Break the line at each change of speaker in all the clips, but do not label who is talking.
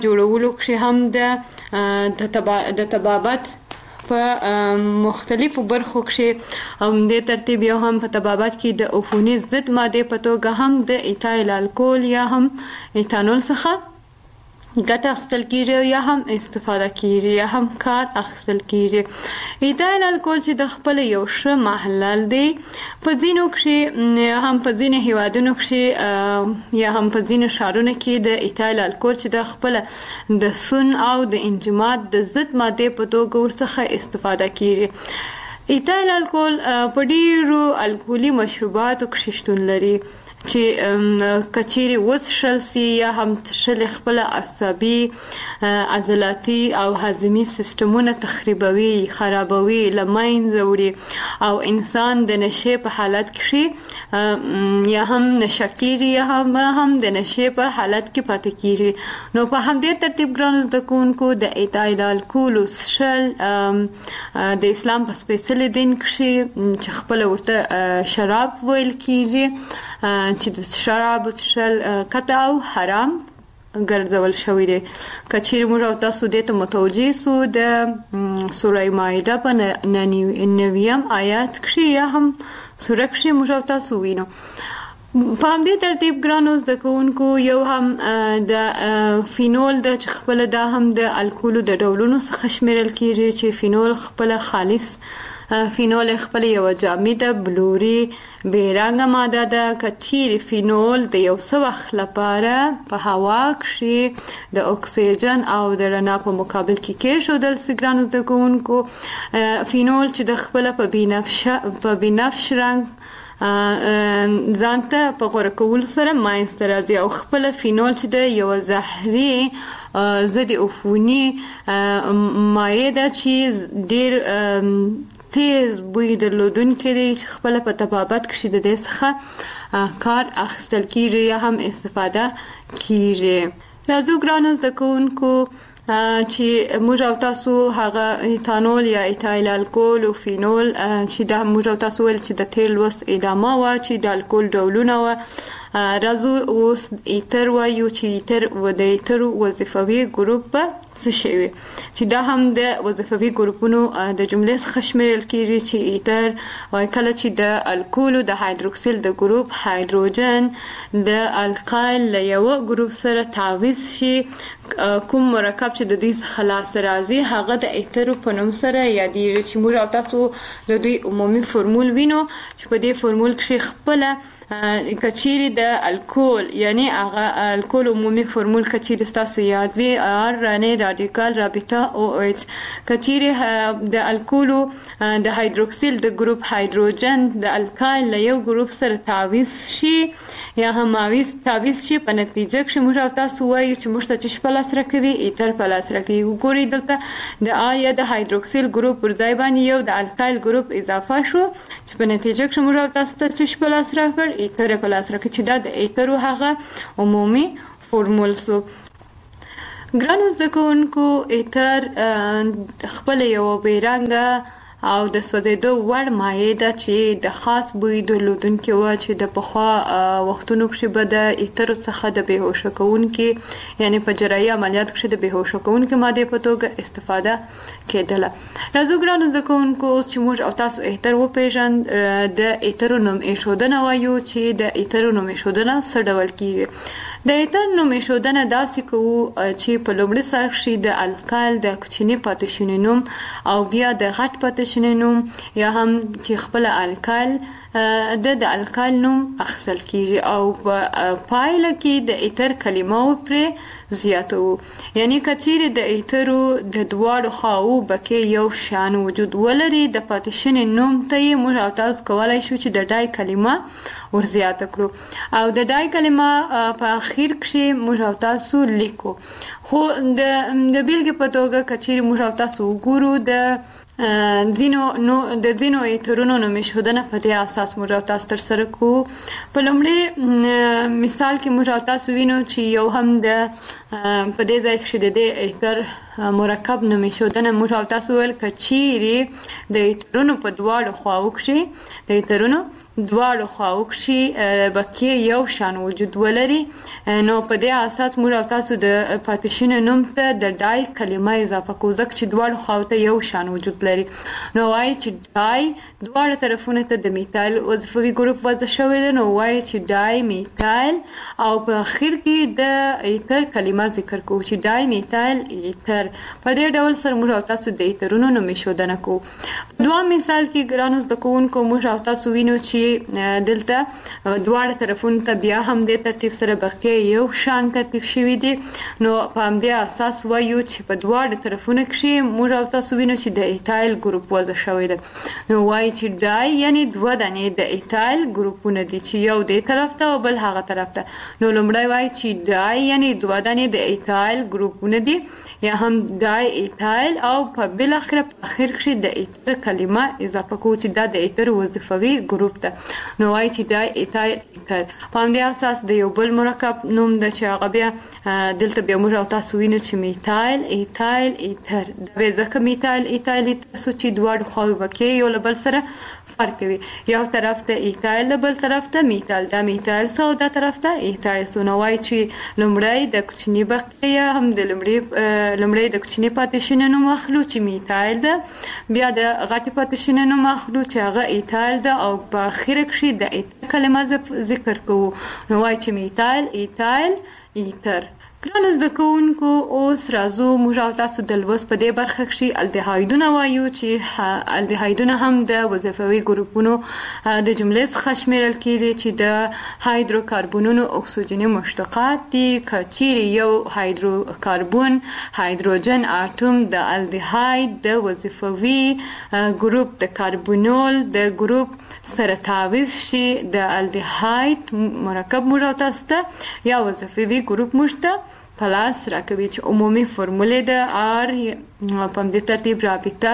جوړولو کې هم د طبابت په مختلفو برخو کې د ترتیب یو هم په طبابت کې د عفوني ضد ماده په توګه هم د ایتایل الکول یا هم ایتانول څخه ګټه اخیستل کیږي یا هم استفاده کیږي یا هم کار اخیستل کیږي. ایتایل الکول چې د خپل یو ښه محلل دی په ځینو کې هم په ځینو هیوادونو کې یا هم په ځینو ښارونو کې د ایتایل الکول چې د خپل د سون او د انجماد د ضد ماده په توګه ورڅخه استفاده کیږي. ایتایل الکول په ډیرو الکولي مشروباتو کې شتون لري چې کچيري وڅښل سي یا هم څښل خپل عصبي عضلاتي او هضمي سیستمونه تخریبوي خرابوي لمنځه وړي او انسان د نشې په حالت کې یا هم نشکیږي یا هم د نشې په حالت کې پاتې کیږي. نو په همدې ترتیب ګرانو زده کوونکو د ایتایل الکول څښل د اسلام په سپېڅلي دین کې چې خپل ورته شراب ویل کیږي چې د شراب څښل قطع او حرام ګرځول شوی دی. کچیر موږ او تاسو دې ته متوجه سو د سوره مائده په 9 آیات کې یا هم سوره کې موږ او تاسو وینو. په همدې ترتیب ګرانو زده کوونکو یو هم د فینول د خپل دا هم د الکولو د ډولونو څخه شمیرل کیږي چې فینول خپل خالص فینول خپل یو جامده بلوري بیرنګ ماده ده. کچیر فینول د یو څه وخت لپاره په هوا کې د اکسیجن او د رڼا په مقابل کې کېښودل سي ګرانو زده کوونکو. فینول چې د خپل په بنفش رنګ ځانته په غوره کول سره ماینسته راځي او خپل فینول چې د یو زهري ضد عفوني مایع ده چې ډیر تیز بوی درلودونکی دی چې خپل په طبابت کې د دې څخه کار اخیستل کیږي یا هم استفاده کیږي. راځو ګرانو زده کوونکو چې موږ او تاسو هغه ایتانول یا ایتایل الکول او فینول چې د موږ او تاسو ول چې د تیل وس ادامه وا چې د الکول ډولونه وا. راځو اوس ایتر وایو چې ایتر و د ایتر وظیفوي ګروپ په څه شي وي چې دا هم د وظیفوي ګروپونو د جملې څخه شمیرل کیږي چې ایتر وای کله چې د الکول د هایدروکسیل د ګروپ هایدروجن د القایل له یو ګروپ سره تعویض شي کوم مرکب چې د دوی څخه لاس راځي هغه د ایتر په نوم سره یادېږي چې موږ او تاسو د دوی عمومي فرمول وینو چې په دې فرمول کې خپل کچيري د الکول یعنی هغه الکول عمومي فرمول کچيري تاسو یاد وي ار رانه رادیکال رابطه او ایچ. کچيري د الکول د هایدروکسیل د ګروپ هایدروجن د الکایل له یو ګروپ سره تعویض شي یا هم تعویض شي په نتیجه کې موږ او تاسو وایو چې موږ ته چې په لاس راکوي ایتر په لاس راکوي. وګورئ دلته د ار یا د هایدروکسیل ګروپ پر ځای باندې یو د الکایل ګروپ اضافه شو چې په نتیجه کې موږ او تاسو ته چې په لاس راکړ ایتر په لاس راکړي چې دا د ایترو هغه عمومي فورمول سو. ګرانو زده کوونکو ایتر خپل یو بیرنګه او د سوځېدو وړ مایع ده چې د خاص بوی درلودونکې وه چې د پخوا وختونو کې به د ایترو څخه د بېهوشه کوونکي یعنې په جراحي عملیاتو کې د بېهوشه کوونکې مادې په توګه استفاده کېدله. راځو ګرانو زده کوونکو اوس چې موږ او تاسو ایتر وپېژند د ایترو نوم ایښودنه وایو چې د ایترو نوم ایښودنه څه ډول کېږي. د ایتر نوم ایښودنه داسې کوو چې په لومړي سر کې د الکایل د کوچني پاتې شوني نوم او بیا د غټ پاتې شوني نوم یا هم چې خپل الکایل د الکایل نوم اخیستل کیږي او په پایله کې د ایتر کلمه پرې زیاتو. یعنی کچېرې د ایترو د دواړو خواو بکې یو شان وجود ولري د پاتې شوني نوم ته یې موږ او تاسو کولی شو چې د ډای کلمه ورزیاته کړو او د ډای کلمه په اخیر کې موږ او تاسو لیکو. خو د بیلګې په توګه کچېرې موږ او تاسو وګورو د ځینو ایترونو نوم ایښودنه په دې اساس موږ او تاسو ترسره کوو. په لومړي مثال کې موږ او تاسو وینو چې یو هم د په دې ځای کې د دې ایتر مرکب نوم ایښودنه موږ او تاسو ویل کچېرې د ایترونو په دواړو خواو کې د ایترونو دواړو خواو کښې بقیې یو شان وجود ولري، نو په دې اساس موږ او تاسو د پاتې نوم ته د ډای کلمه اضافه کوو، ځکه چې دواړو خواو ته یو شان وجود لري. نو وایي چې ډای دواړو طرفونو ته د میتایل وظیفوي ګروپ وضع شوی دی، نو وایي چې ډای میتایل، او په اخر کې د ایتر کلمه ذکر کوو چې ډای میتایل ایتر. په دې ډول سره موږ او تاسو د ایترونو نوم ایښودنه کوو. دوام مثال کې ګرانو زده کوونکو موږ او تاسو وینو چې دلته دواړه طرفونو ته بیا هم د ترتیب سره بقیه یو شان ترتیب شوي دي، نو په همدې اساس وایو چې په دواړه طرفونو کښې موږ او تاسو وینو چې د ایتایل ګروپ وضع شوی دی. نو وایي چې ډای یعنی دوه دانې د ایتایل ګروپونه دي چې یو دې طرف ته او بل هغه طرف ته. نو لومړی وایي چې ډای یعنی دوه دانې د ایتایل ګروپونه دي، یا هم ډای ایتایل، او په بل اخر کښې د ایتر کلمه اضافه کوو چې دا د ایتر وظیفوي ګروپ ده. نو وایي چې ډای ایتایل ایتر. په همدې اساس د یو بل مرکب نوم ده چې هغه بیا دلته بیا موږ او تاسو وینو چې میتایل ایتایل ایتر. دا بیا ځکه میتایل ایتایل ایتر چې دواړو خواوې بقیې یو له بل سره فرق کوي، یو طرف ته ایتایل د بل طرف ته میتایل، دا میتایل سو دا طرف ته ایتایل سو. نو وایي چې لومړی د کوچني بقیه هم د لومړی د کوچني پاتې نوم اخلو چې میتایل ده، بیا د غټې پاتې نوم اخلو چې هغه ایتایل ده، او په اخر کښې د ایتر کلمه ذکر کوو. نو وایي چې میتایل ایتایل ایتر. ګرانو زده کوونکو اوس راځو موږ او تاسو د لوست په دې برخه کښې الدهایدونه وایو چې الدهایدونه هم د وظیفوي ګروپونو د جملې څخه شمیرل کېږي چې د هایدروکاربونونو اکسیجني مشتقات دي. که چیرې یو هایدروکاربون هایدروجن اتوم د الدهاید د وظیفوي ګروپ د کاربونول د ګروپ سره تعویض شي، د الدهاید مرکب موږ او تاسو ته یا وظیفوي ګروپ موږ ته پلاس راکوي چې عمومي فرمولې د آر په همدې ترتیب رابطه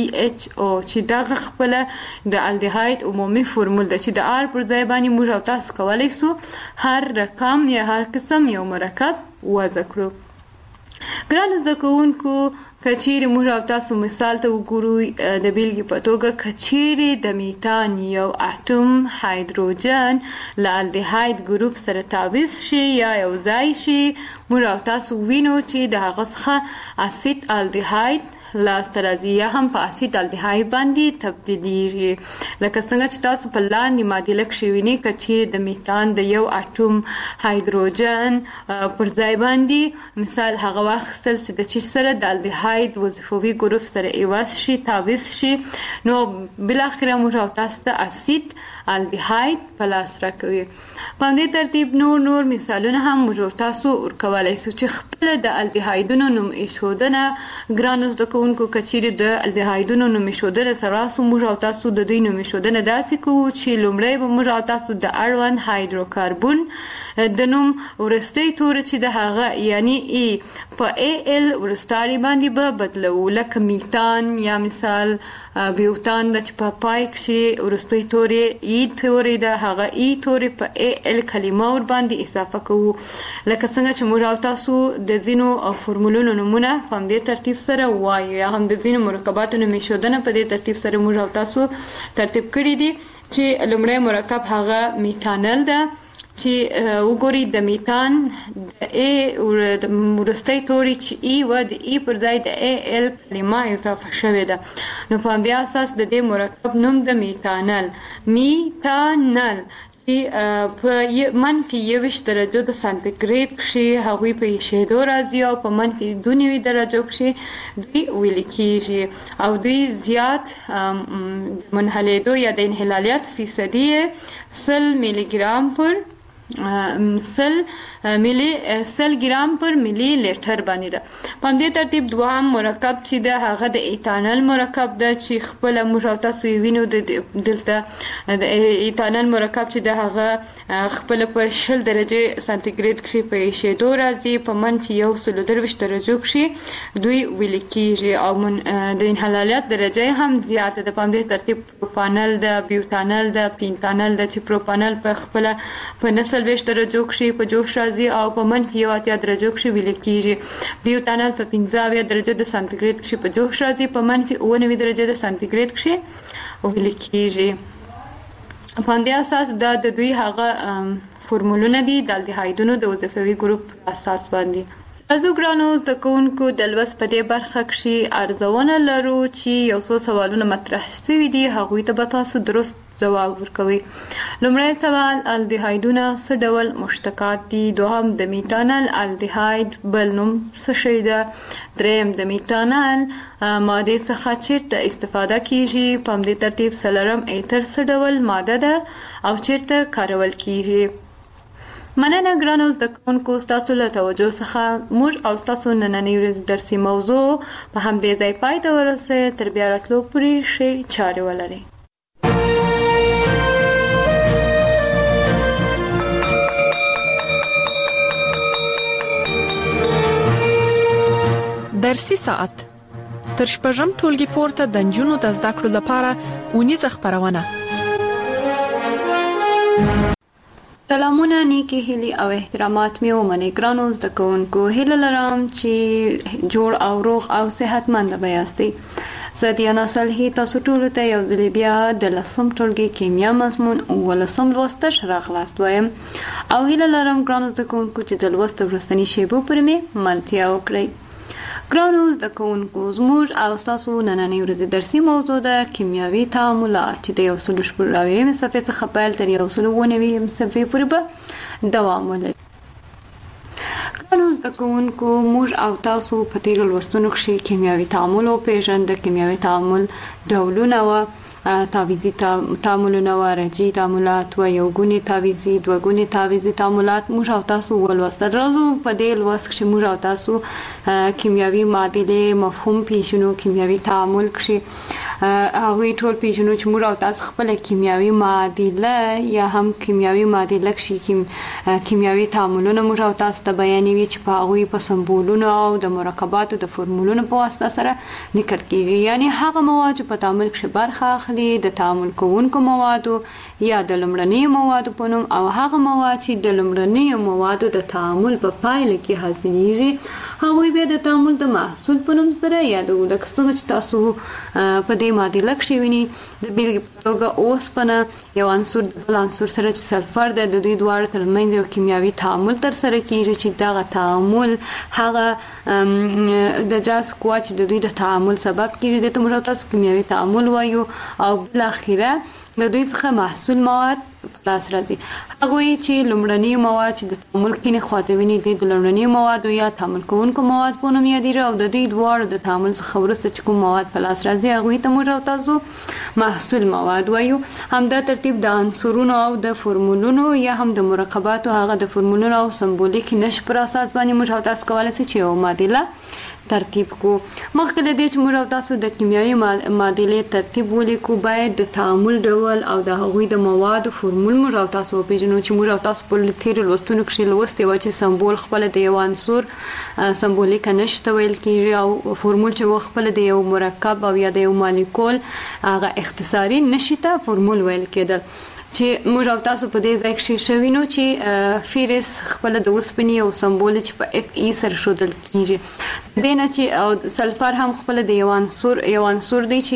CHO چې دغه خپله د الدهاید عمومي فرمول ده چې د آر پر ځای باندې موږ او تاسو کولی سو هر رقم یا هر قسم یو مرکب وضع کړو. ګرانو زده کوونکو که چیرې موږ او تاسو مثال ته وګورو د بیلګې په توګه که چیرې د میتان یو اتوم هایدروجن له الدهاید ګروپ سره تعویض شي یا یو ځای شي، موږ او تاسو وینو چې د هغه څخه اسید الدهاید لاسته راځي یا هم په اسید الدهاید باندې تبدیلیږي. لکه څنګه چې تاسو په لاندې معادله کښې وینئ که چیرې د میتان د یو اتوم هایدروجن پر ځای باندې مثال هغه واخیستل چې د چی سره د الدهاید وظیفوي ګروپ سره عوض شي تعویض شي، نو بالاخره موږ او تاسو ته اسید الدهاید په لاس راکوي. په همدې ترتیب نور مثالونه هم موږ او تاسو ورکولی سو چې خپله د الدهایدونو نوم ایښودنه ګرانو زده کوونکو که چیرې د الدهایدونو نوم ایښودنه ته راسو موږ او تاسو د دوی نوم ایښودنه داسې کوو چې لومړی به موږ او تاسو د اړوند هایدروکاربون د نوم وروستی توری چې د هغه یعنی ای په AL وروستاري باندې به بدلوو، لکه میتان یا مثال بیوتان د چې په پای کښې وروستی توری ای توری د هغه ای توری په AL کلمه ور باندې اضافه کوو. لکه څنګه چې موږ او تاسو د ځینو فرمولونو نومونه په همدې ترتیب سره وایو یا هم د ځینو مرکباتو نوم ایښودنه په دې ترتیب سره موږ او تاسو ترتیب کړي دي چې لومړی مرکب هغه میتانل ده چې وګورئ د میتان د ای د وروستی توری چې ای و د ای پر ځای د AL کلمه اضافه شوې ده، نو په همدې اساس د دې مرکب نوم د میتانل چې په منفي 21 درجو د سانتیګریډ کښې هغوی په ایښېدو راځي او په منفي 92 درجو کښې دوی ویلې کېږي او دوی زیات منحلېدو یا د انحلالیت فیصدي 100 میلي ګرام پر 100 ګرام پر میلی لیټر باندې ده. په همدې ترتیب دوهم مرکب چې ده هغه د ایتانل مرکب ده چې خپله موږ او تاسو یې وینو دلته د ایتانل مرکب چې ده هغه خپله په 20 درجې سانتیګریډ کښې په ایښېدو راځي، په منفي 123 درجو کښې دوی ویلې کېږي او د انحلالیت درجه هم زیاته ده. په همدې ترتیب پروپانل ده، بیوتانل ده، پینتانل ده چې پروپانل په خپله په 40 درجو کښې په جوش راځي او په منفي 80 درجو کښې ویلې کېږي. بیوتانل په 15 درجو د سانتیګریډ کښې په جوش راځي، په منفي 99 درجو د سانتیګریډ کښې ویلې کېږي. په همدې اساس دا د دوی هغه فورمولونه دي د الډیهایدونو د وظیفوي ګروپ اساس باندې. تاسو ګرانو زده کوونکو د لوست په دې برخه کې ارزونه لرو چې یو څو سوالونه مطرح شوي دي، هغوی ته به تاسو درست جواب ورکوي. لومړی سوال، الډیهایدونه څه ډول مشتقات دي؟ دوهم، د میتانل الډیهاید بل نوم څه شی ده؟ دریم، د میتانل ماده څخه چیرته استفاده کیږي؟ په همدې ترتیب څلورم، ایتر څه ډول ماده ده او چیرته کارول کیږي؟ مننه ګرانو زده کوونکو ستاسو له توجه څخه. موږ او ستاسو نننۍ ورځې درسي موضوع په همدې ځای پای ته ورسوي. تر بیا راتلو پورې ښې چارې ولرئ.
درسي ساعت تر شپږم ټولګي پورته د نجونو د زده کړو لپاره اونیزه خبرونه.
سلامونه، نیکی هیلي او احترامات مې ومنئ ګرانو زده کوونکو. هیله لرم چې جوړ او روغ او صحتمند به یاستئ. زه دیانا صالحي تاسو ټولو ته یو ځل بیا د 10م ټولګي کیمیا مضمون 19م لوست راغلاست وایم او هیله لرم ګرانو زده کوونکو چې د لوست وروستنی شیبو پورې مې ملتیا وکړئ. ګرانو زده کوونکو، زموږ او ستاسو نننۍ ورځې درسي موضوع ده کیمیاوي تعاملات چې د 180 صفحې څخه پیل تر 190 صفحې پورې به دوام ولري. ګرانو زده کوونکو، موږ او تاسو په تیرو لوستونو کې کیمیاوي تعامل وپېژندل. کیمیاوي تعامل ډولونه و، تعویضي تعاملونه و، رجعي تعاملات و، یو ګوني تعویضي، دوه ګوني تعویضي تعاملات موږ او تاسو ولوستل. راځو په دې لوست کې موږ او تاسو کیمیاوي معادلې مفهوم پیژنو. کیمیاوي تعامل کې هغه ټول پیژنو چې موږ او تاسو خپل کیمیاوي معادله یا هم کیمیاوي معادله کې کیمیاوي تعاملونه موږ او تاسو ته بیانوي چې په هغه په سمبولونو او د مرکباتو د فورمولونو په واسطه سره لیکل کیږي. یعنی هغه مواد چې په تعامل کې برخه اخلي د تعامل کوونکو موادو یا د لومړنیو موادو په نوم، او هغه مواد چې د لومړنیو موادو د تعامل په پایله کې حاصلېږي هغوی بیا د تعامل د محصول په نوم سره یادوو. لکه څنګه چې تاسو په دې معادله کې وینئ د بیلګې په توګه اوسپنه یو عنصر د بل عنصر سره چې سلفر ده، د دوی دواړو ترمنځ یو کیمیاوي تعامل ترسره کیږي چې دغه تعامل هغه د جاذبې قوه چې د دوی د تعامل سبب کیږي د موږ تاسو کیمیاوي تعامل وایو او بل اخیره د دوی څخه محصول مواد خلاص راځي. هغوی چې لومړني مواد چې د تعامل کې نه خواتویني دي د لومړني مواد یا تعامل کوونکو مواد په نوم یادېږي او د دوی دواړو د تعامل څخه وروسته چې کوم مواد په لاس راځي هغوی ته موږ او تاسو محصول مواد وایو. همدا ترتیب د عنصرونو او د فورمولونو یا هم د مرکباتو هغه د فورمولونو او سمبولیک نښې پر اساس باندې موږ او تاسو کولی شو چې یو معادله ترتیب کو. مخکې له دې چې موږ او تاسو د کیمیاوي معادلې ترتیب ولیکو باید د تعامل ډول او د هغوی د موادو فورمول موږ او تاسو وپېژنو چې موږ او تاسو په تیرو لوستونو کې لوستي و چې سمبول خپل د یو عنصر سمبولیک نښه ته ویل کیږي او فورمول چې خپل د یو مرکب او یا د یو مالیکول هغه اختصاري نښه ته فورمول ویل کېدل. چې موږ او تاسو په دې ځای کې شوینو چې فیرس خپل د اوسپنې او سمبول چې په اف ای سره ښودل کیږي، دینه چې او سلفر هم خپل د یو عنصر دی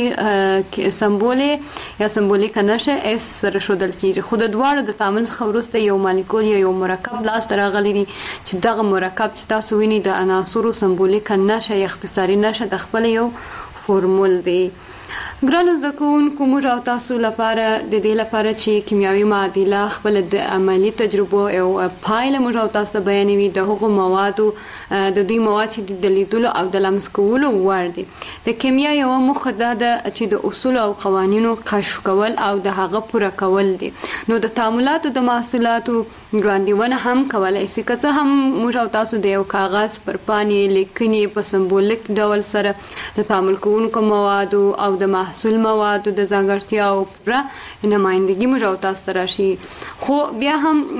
چې سمبول یا سمبولیک نښه اس سره ښودل کیږي. خو د دواړو د تعامل څخه وروسته یو مالیکول یا یو مرکب لاس ته راغلی دی چې دغه مرکب چې تاسو وینئ د عناصرو سمبولیک نښه یا اختصاري نښه د خپل یو فورمول دی. ګرانو زده کوونکو، موږ او تاسو لپاره د دې لپاره چې کیمیاوي معادله خپل د عملی تجربو او پایله موږ او تاسو بیانوي د هغو موادو د دوی مواد چې د لیدلو او د لمس کولو وړ دي. د کیمیا یو موخه ده چې د اصول او قوانینو کشف کول او د هغه پوره کول دي. نو د تعاملاتو د محصولاتو ګراندیونه هم کولای شي که څه هم موږ او تاسو د یو کاغذ پر پاڼې لیکنې په سمبولیک ډول سره د تعامل کوونکو موادو او د محصول موادو د ځانګړتیاو پوره نمایندګي موږ او تاسو ته راشي. خو بیا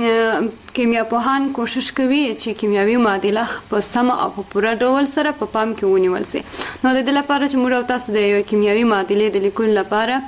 هم کیمیا پوهان کوشش کوي چې کیمیاوي معادله په سم او په پوره ډول سره په پام کې ونیول شي. نو د دې لپاره چې موږ او تاسو د یو کیمیاوي معادلې د لیکلو لپاره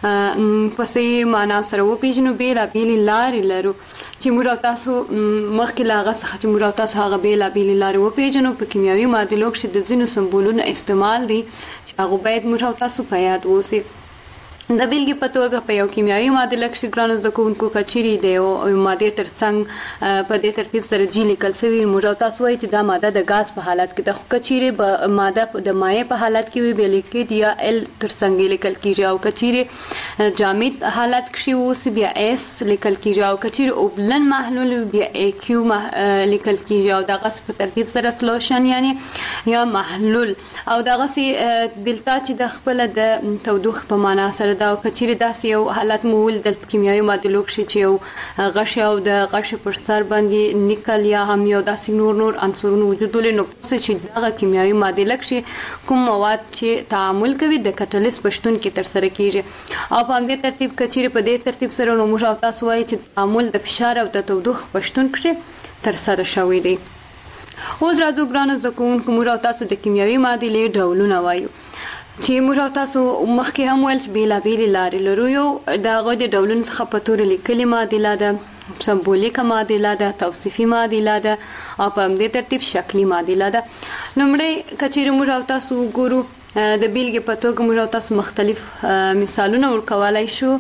په صحیح معنا سره وپېژنو بېلابېلې لارې لرو چې موږ او تاسو مخکې له هغه څخه چې موږ او تاسو هغه بېلابېلې لارې وپېژنو په کیمیاوي معادلو کښې د ځینو سمبولونو استعمال دی چې هغه باید موږ او تاسو په یاد اوسي. د بیلګې په توګه په یو کیمیاوي معادله کې ګرانو زده کوونکو کچيري د یو ماده ترڅنګ په دې ترتیب سره جی لیکل شوی موږ تاسو وایي چې دا ماده د غاز په حالت کې د کچيري په ماده د مایع په حالت کې وي بل لیکید یا ال ترڅنګ لیکل کیږي او کچيري جامد حالت کې اوس بیا اس لیکل کیږي او کچيري اوبلن محلول بیا ای کیو لیکل کیږي او د غاز په ترتیب سره سولوشن یعنی یا محلول او دغه سي دلته چې د خپل د تودوخه په معنا سره دا کچيري داسې یو حالت مول د کیمیاوي معادلو کې چې یو غش او د غش پر سر باندې نیکل یا هم یو داسې نور عنصرونه وجود لري نو چې دغه کیمیاوي معادله کې کوم مواد چې تعامل کوي د کټالیست پښتون کې تر سره کیږي او په همدې ترتیب کچيري په دې ترتیب سره نو موږ تاسو وایي چې تعامل د فشار او د تودوخه پښتون کې تر سره شوی دی. اوس راځو ګرانو زده کوونکو موږ تاسو د کیمیاوي معادلې ډولونه وایو چې موږ تاسو مخکې هم ویل چې بیلابېلې لارې لرو. یو د هغو د ډولونو څخه په تور لیکلې معادله ده، سمبولیکه معادله ده، توصیفي معادله ده او په همدې ترتیب شکلي معادله ده. لومړی کچېرې موږ تاسو وګورو د بیلګې په توګه موږ تاسو مختلف مثالونه ورکولای شو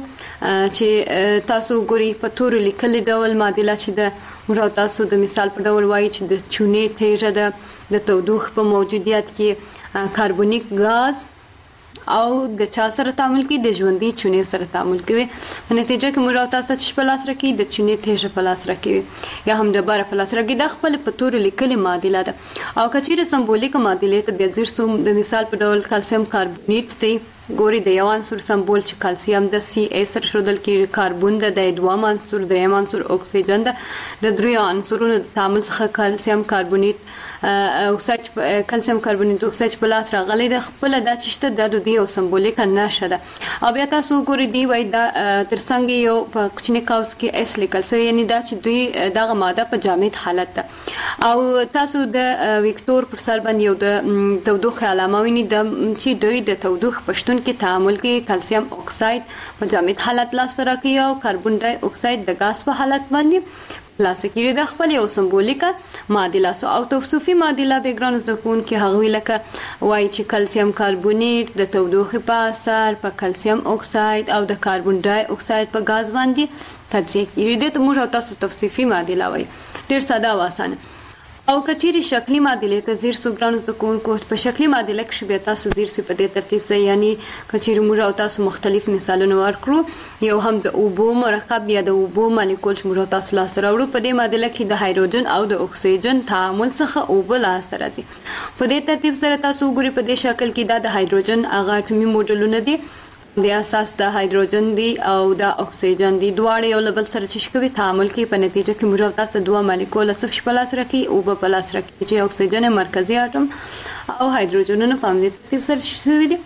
چې تاسو ګوري په تور لیکلې ډول معادله چې د موږ تاسو د مثال په ډول وایي چې د چونې تیږه ده د تودوخې په موجودیت کې کاربونیک غاز او د چا سره تعامل کوي د ژوندۍ چونې سره تعامل کوي په نتیجه کې موږ تاسو چې په لاس راکې د چونې تیږه په لاس راکې یا هم د بار په لاس راکې د خپل په تور لیکلې معادله ده. او کچېره سمبولیک معادله ته د زیرستوم د مثال په ډول کلسیم کاربونیټ دی ګوري د یو عنصر سمبول چې کلسیم د سی ای سره شودل کې کاربون د دوام عنصر دریم عنصر اکسیجن د درې عنصرونو د تعامل څخه کلسیم کاربونیټ اکساید کلسیم کاربونیټ اکساید په لاس راغلي د خپل د چشته د دوی او سمبولیک نشه ده. او بیا تاسو ګوري دی وای دا ترڅنګ یو په کوچنی کاوس کې اس لیکل سوی یعنی دا چې دوی دغه ماده په جامد حالت ده او تاسو د وکتور پر سر باندې یو د تودوخه علامه ویني د چې دوی د تودوخه پښتون کې تعامل کې کلسیم اکساید په جامد حالت لاس سره کوي او کاربن ډای اکساید د غاز په حالت باندې لاس کې د خپل یو سمبولیکه معادله او توصیفي معادله به ګران زده کوونکي هغه لکه وایي چې کلسیم کاربونیټ د تودوخې په اثر په کلسیم اکساید او د کاربن ډای اکساید په غاز باندې تجزیه کیږي. د موږ تاسو توصیفي معادله وایي ډیر ساده او اسانه. او کچېری شکلی معادله ته زیر سوګرانو د کوونکو په شکلی معادله کې شبيه تاسو زیر څه په دې ترتیب سره یعنی کچېری موږ او تاسو مختلف مثالونه ورکړو. یو هم د اوبو مرکب یا د اوبو مالیکول چې موږ تاسو لاس راوړو په دې معادله کې د هایدروجن او د اکسیجن تعامل څخه اوبو لاس راځي. په دې ترتیب سره تاسو وګورئ په دې شکل کې د هایدروجن هغه اتمی موډلونه دي د اساس د هایدروجن دی او د اکسیجن دی دواړه یو بل سره چې کوي تعامل کوي په نتیجه کې موږ تاسو دوه مالیکول صف شپلاس راکې او په پلاس راکې چې اکسیجن مرکزی اټوم او هایدروجنونه په همدې ترتیب سره شوي دي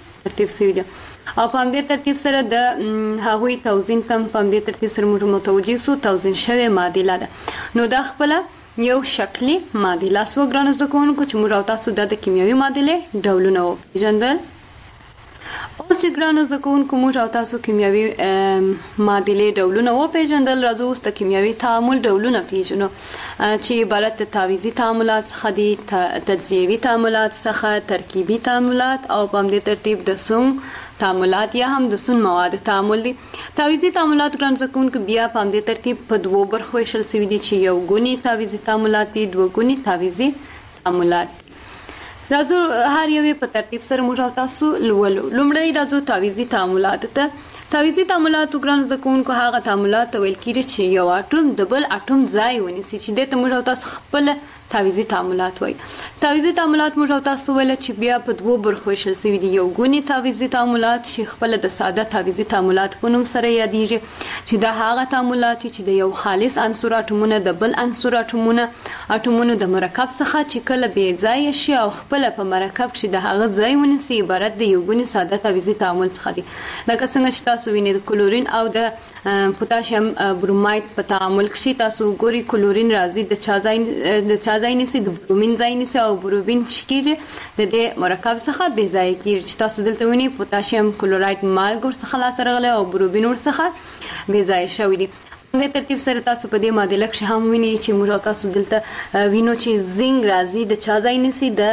او په همدې ترتیب سره د هغوی توزین تم په همدې ترتیب سره موږ متوجي سو توزین شوی معادله ده. نو دا خپل یو شکلی معادله سو ګران زده کوونکو چې موږ تاسو د کیمیاوي معادله ډولونه وپېژندل. اوس چې ګرانو زده کوونکو موږ او تاسو کیمیاوي معادلې ډولونه وپېژندل راځو اوس د کیمیاوي تعامل ډولونه پیژنو چې عبارت د تعویضي تعاملات څخه دي، تجزیوي تعاملات څخه، ترکیبي تعاملات او په همدې ترتیب د سون تعاملات یا هم د سون مواد تعامل دي. تعویضي تعاملات ګرانو زده کوونکو بیا په همدې ترتیب په دوو برخو ویشل شوي دي چې یو ګوني تعویضي تعاملات دي، دوه ګوني تعویضي تعاملات. راځو هر یو په ترتیب سره موږ تاسو لولو. لومړی راځو تعویضي تعاملات ته. تعویضي تعاملات ګران زده کوونکو هغه تعاملات ویل کیږي چې یو اټوم د بل اټوم ځای ونیسي چې د موږ تاسو خپل تعویضي تعاملات وایي. تعویضي تعاملات موږ تاسو ویل چې بیا په دوه برخو ویشل شوي دي. یو ګوني تعویضي تعاملات چې خپل د ساده تعویضي تعاملات په نوم سره یادېږي چې دا هغه تعاملات چې د یو خالص عنصر اټومونه د بل عنصر اټومونو د مرکب څخه چې کله بې ځای شي او خپل په مرکب کې د هغه ځای ونیسي عبارت د یو ګوني ساده تعویضي تعامل څخه دي. لکه څنګه چې تاسو وینئ د کلورین او د پوتاشیم برومایډ په تعامل کې تاسو ګوري کلورین راځي د چا ځای نیسي د برومین ځای نیسي او برومین شکیږي د دې مرکب څخه بې ځای کیږي چې تاسو دلته وینئ پوتاشیم کلورایډ مالګ ورڅخه لاسته راغلی او برومین ورڅخه بې ځای شوی دی. د ترتیب سره تاسو په دې معادله کې هم وینئ چې موږ تاسو دلته وینو چې زنګ راځي د چا ځای نیسي د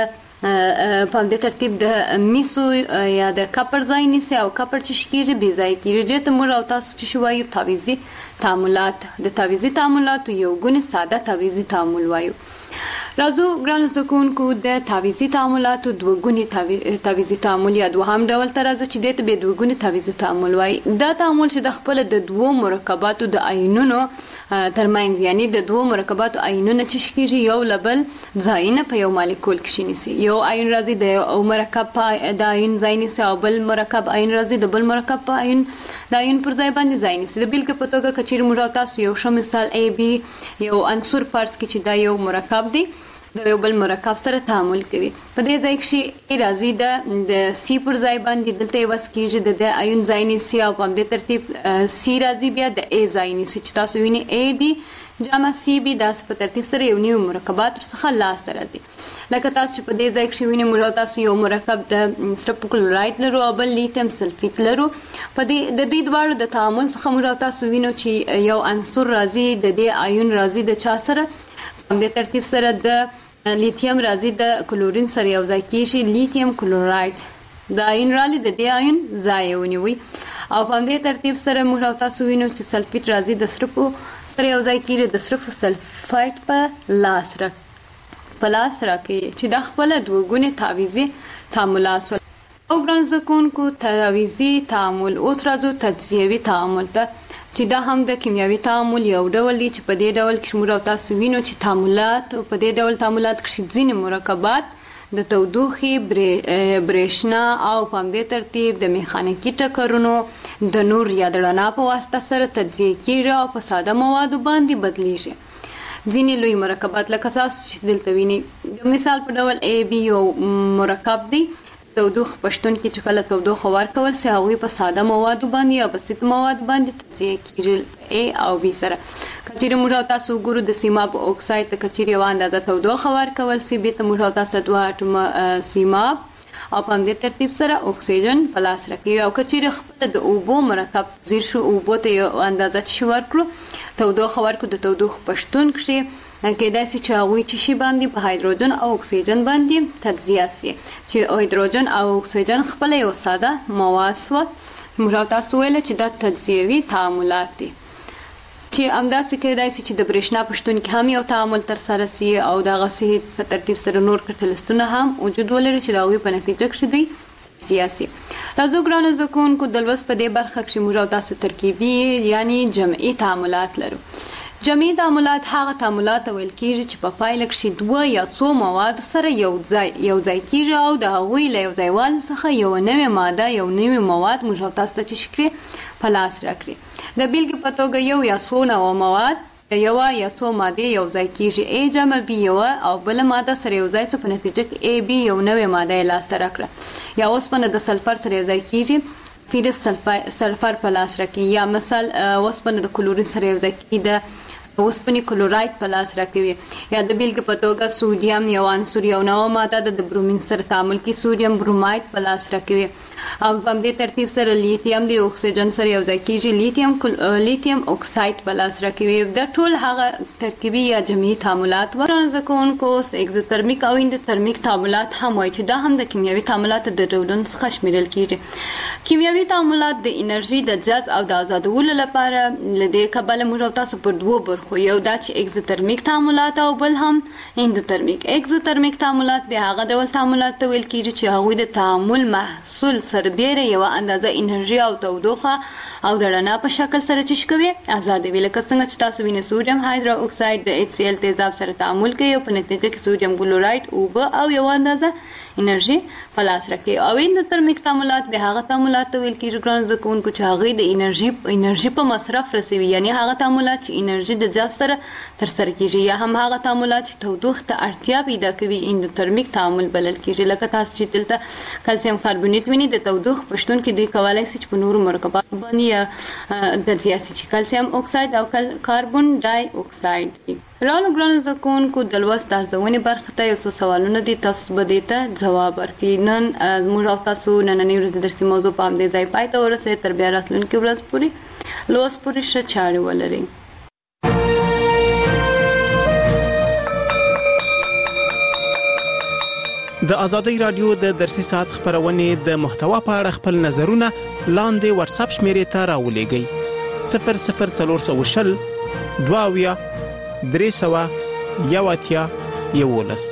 په دې ترتیب د میسو یا د کپر ځای نیسي او کپر چې شکیږي بي ځای کیږي چې موږ او تاسو چې شوایو تعویزي تعاملات د تعویزي تعاملات یو ګونه ساده تعویزي تعامل وایو. راځو ګران زدهکونکو د تعویزي تعاملاتو دوګونی تعویزي تعامل یا دوهم ډول ته راځو چې د دوګونی تعویزي تعامل وایي. دا تعامل چې د خپل د دوو مرکباتو د آیونونو ترمنځ یعنی د دوو مرکباتو آیونونه چې شکیږي یو لبل ځایونه په یو مالیکول کې شینسي. یو آیون راځي د یو مرکب د آیون ځای نیسي او بل مرکب آیون راځي د بل مرکب په آیون د آیون پر ځای باندې ځای نیسي. د بیلګې په توګه کچیر موږ تاسو یو ښه مثال ای بي یو عنصر فرض کړئ چې دا یو مرکب دی د یو بل مرکب سره تعامل کوي. په دې ځای کې راځي د سی پر ځای باندې دلته وس کېږي د آیون ځای نیسي او په دې ترتیب سی راځي بیا د ای ځای نیسي چې تاسو وینئ ای بي جمع سی بي دا په ترتیب سره یو نیو مرکبات څخه لاس ته راځي. لکه تاسو په دې ځای کې وینئ موږ تاسو یو مرکب د سټپ کلوراید لرو او بل لیتیم سلفیت لرو. په دې د دې دوه د تعامل څخه موږ تاسو وینئ چې یو عنصر راځي د دې آیون راځي د چا سره په دې ترتیب سره د لیتیم راځي د کلورین سره یو ځای کیږي لیتیم کلوراید د آیون رالی د دې آیون ځای ونیوي او په دې ترتیب سره موږ تاسو وینو چې سلفیت راځي د سرپو سره یو ځای کیږي د سرپو سلفایت په لاس راکې چې د خپل دوګونی تعویزي تعاملات او ګران زدهکونکو تعویزي تعامل اوس راځو تجزیوي تعامل ته چې دا هم د کیمیاوي تعامل یو ډول دی چې په دې ډول کې موږ تاسو وینو چې تعاملات په دې ډول تعاملات کې ځینې مرکبات د تودوخې برېښنا او په دې ترتیب د میخانیکي ټکرونو د نور یا د رڼا په واسطه سره تجزیه کیږي او په ساده موادو باندې بدلیږي. ځینې لوی مرکبات لکه تاسو چې دلته وینئ د مثال په ډول ای بي یو مرکب دی تودوخه پښتون کې چې کله تودوخه ورکول سي هغه په ساده موادو باندې یا بسیط مواد باندې تجزیه کیږي ای او بي سره. کچېرې موږ تاسو ګورو د سیماب اکساید ته کچېرې یو اندازه تودوخه ورکول سي به ته موږ تاسو دوه اټوم سیماب او په دې ترتیب سره اکسیجن پلاس راکوي او کچېرې خپل د اوبو مرکب زیر شو اوبو ته یو اندازه چې ورکړو تودوخه ورکړو د تودوخه پښتون کې کېدای شي چې هغوی چې شي باندې په هایدروجن او اکسیجن باندې تجزیه شي چې هایدروجن او اکسیجن خپل یو ساده مواد سو موږ تاسو ویل چې دا تجزیوي تعاملات دي چې همداسې کېدای شي چې د برېښنا پښتون کې هم یو تعامل تر سره شي او د غسي په ترتیب سره نور کټلستونه هم وجود ولري چې دا هغوی په نتیجه کې دوی سیاسي. راځو ګرانو زدهکونکو د لوست په دې برخه کې موږ تاسو ترکیبي یعنی جمعي تعاملات لرو. جمعي تعاملات هغه تعاملات ویل کېږي چې په پایله کې دوه یا څو مواد سره یو ځای کېږي او د هغوی له یو ځایوالي څخه یو نوې ماده یو نوې مواد موږ تاسو ته چې شکري په لاس راکړي. د بیلګې په توګه یو یا څو نوې مواد یو یا څو ماده یو ځای کېږي ای جمع بي یو او بل ماده سره یو ځای څو په نتیجه کې ای بي یو نوې ماده لاس ته راکړه. یا اوسپنه د سلفر سره یو ځای کېږي فیرس سلفر په لاس راکړي. یا مثال اوسپنه د کلورین سره یو ځای کېږي د اوسپنې کلوراید په لاس راکوي. یا د بیلګې په توګه سودیم یو عنصر یو نوې ماده د برومین سره تعامل کې سودیم بروماید په لاس راکوي او په دې ترتیب سره لیتیم د اکسیجن سره یو ځای کېږي لیتیم اکساید په لاس راکوي. د ټول هغه ترکیبي یا جمعي تعاملات ورانه ځکهونکو اگزوترمیک او اندوترمیک تعاملات هم وایي چې دا هم د کیمیاوي تعاملاتو د ډولونو څخه شمیرل کېږي. کیمیاوي تعاملات د انرژي د جذب او د آزادولو لپاره لدې کبله موږ تاسو پر دوه خو یو دا چې اگزوترمیک تعاملات او بل هم اندوترمیک. اگزوترمیک تعاملات به هغه ډول تعاملات ته ویل کېږي چې هغوی د تعامل محصول سربېره یو اندازه انرژي او تودوخه او د رڼا په شکل سره چې کوي آزادوي. لکه څنګه چې تاسو وینئ سوډیم هایدرو اکساید د HCl تیزاب سره تعامل کوي او په نتیجه کې سوډیم کلوراید اوبه او یو اندازه انرژي په لاس راکوي. او اندوترمیک تعاملات به هغه تعاملات ته ویل کېږي ګرانو زده کوونکو چې هغوی د انرژي په مصرف رسوي یعنی هغه تعاملات چې انرژي د جذب سره ترسره کېږي یا هم هغه تعاملات چې تودوخې ته اړتیا پیدا کوي اندوترمیک تعامل بلل کېږي. لکه تاسو چې دلته کلسیم کاربونیت وینئ د تودوخې په شتون کې دوی کولی شي چې په نورو مرکباتو باندې یا تجزیه شي چې کلسیم اکساید او کاربن ډای اکساید دي. رالو ګرانو زده کوونکو د لوست د ارزونې برخې ته یو څو سوالونه دي تاسو به دې ته جواب ورکړئ. نن موږ او تاسو نننۍ ورځې درسي موضوع په همدې ځای پای ته ورسوي. تر بیا راتلونکې ورځ پورې لوست پورې ښه چارې ولرئ.
د ازادي رادیو د درسي ساعت خبرونه د محتوا په اړه خپل نظرونه لاندې واتس اپ شمیرې ته راولېږئ 00420 22 300 11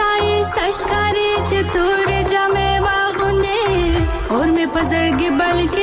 पजड़ के बल